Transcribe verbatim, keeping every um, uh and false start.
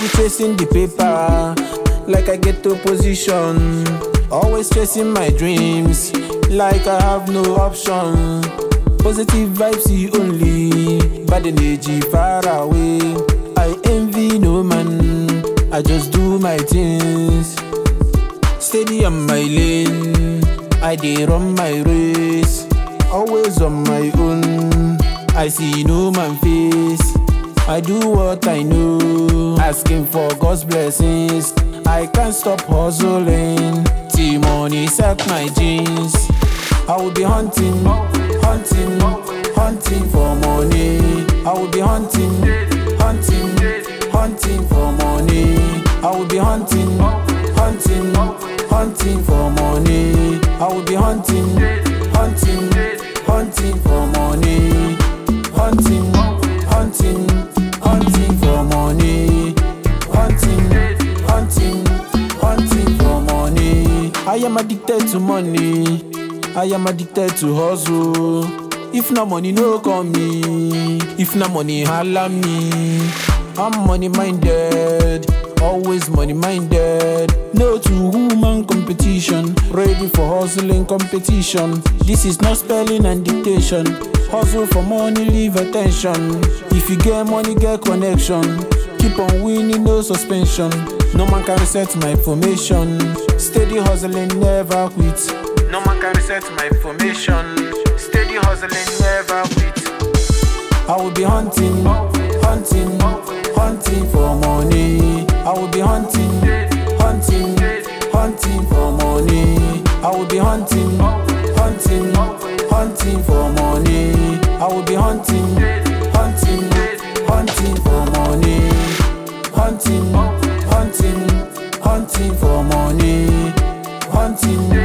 Steady chasing the paper, like I get opposition. Always chasing my dreams, like I have no option. Positive vibes see only, bad energy far away. I envy no man, I just do my things. Steady on my lane, I dey run my race. Always on my own, I see no man face. I do what I know, asking for God's blessings. I can't stop hustling, till money sack my jeans. I will be hunting, hunting, hunting for money. I will be hunting, hunting, hunting for money. I will be hunting, hunting, hunting for money. I will be hunting, hunting, hunting for money. Hunting, hunting, hunting for money. Hunting, hunting, hunting for money. I am addicted to money. I am addicted to hustle. If no money, no call me. If no money, holla me. I'm money minded, always money minded. No two-woman competition, ready for hustling competition. This is not spelling and dictation. Hustle for money, leave attention. If you get money, get connection. Keep on winning, no suspension. No man can reset my information. Steady hustling, never quit. No man can reset my information. Steady hustling, never quit. I will be hunting, hunting, hunting for money. I will be hunting, hunting, hunting for money. I will be hunting, hunting, hunting for money. I will be hunting, hunting, hunting for money. Hunting, hunting, hunting for money. Hunting.